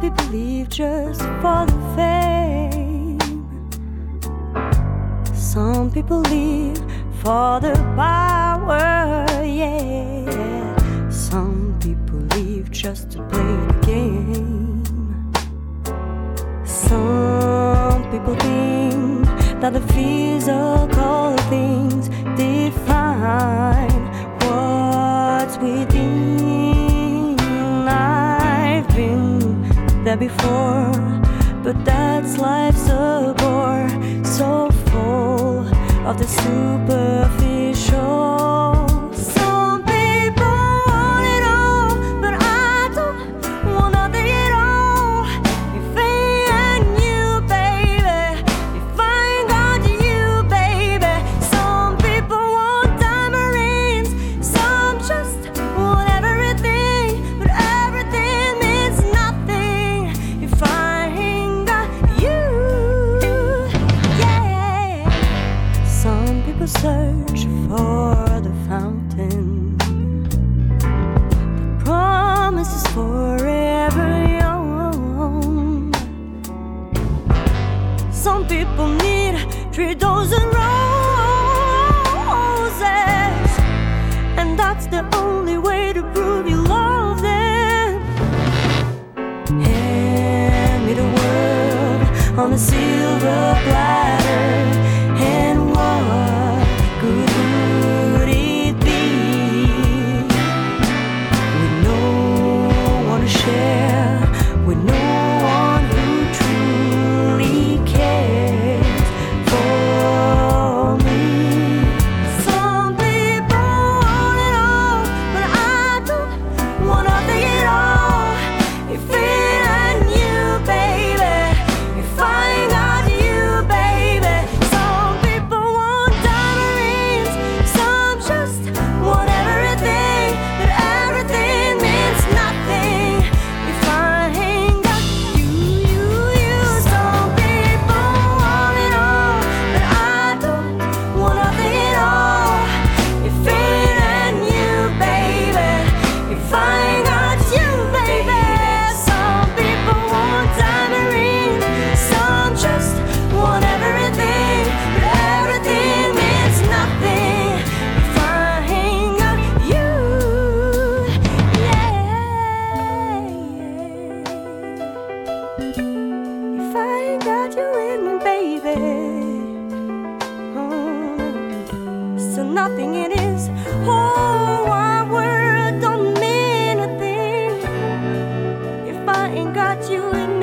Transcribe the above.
people leave just for the fame. Some people leave for the power, yeah. Some people leave just to play the game. Some people think that the physical things define what's within. I've been there before, but that's life's a bore, so full of the superficial. Some people want it all, but I don't want nothing at all. If I ain't you, baby, if I ain't got you, baby. Some people want diamond rings, some just want everything, but everything means nothing if I ain't got you, yeah. Some people search for the fountain that promises forever young. Some people need 3,000 roses, and that's the only way to prove you love them. Hand me the world on a silver platter, and what good would it be with no one to share, with no one who truly cares for me? Some people want it all, but I don't want nothing at all. If it ain't you, baby, if I ain't got you, baby. Some people want diamond rings, some just want everything, but everything means nothing if I ain't got you, you, you. Some people want it all, but I don't want nothing at all. If it ain't you, baby, if I ain't got you, baby. Some people want diamond rings, some just want everything, but everything means nothing if I ain't got you, yeah. If I ain't got you in me, baby, so nothing in this whole wide world don't mean a thing if I ain't got you in me.